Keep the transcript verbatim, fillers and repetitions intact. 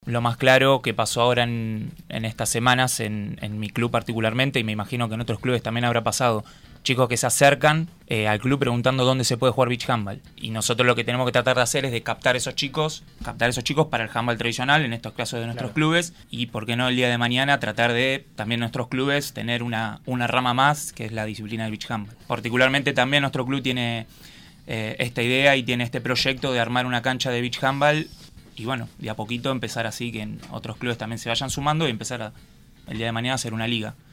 Lo más claro que pasó ahora en, en estas semanas, en, en mi club particularmente, y me imagino que en otros clubes también habrá pasado, chicos que se acercan eh, al club preguntando dónde se puede jugar beach handball. Y nosotros lo que tenemos que tratar de hacer es de captar esos chicos, captar esos chicos para el handball tradicional, en estos casos de nuestros claro. clubes, y por qué no el día de mañana tratar de también nuestros clubes tener una, una rama más, que es la disciplina del beach handball. Particularmente también nuestro club tiene eh, esta idea y tiene este proyecto de armar una cancha de beach handball. Y bueno, de a poquito empezar así, que en otros clubes también se vayan sumando y empezar a, el día de mañana a hacer una liga.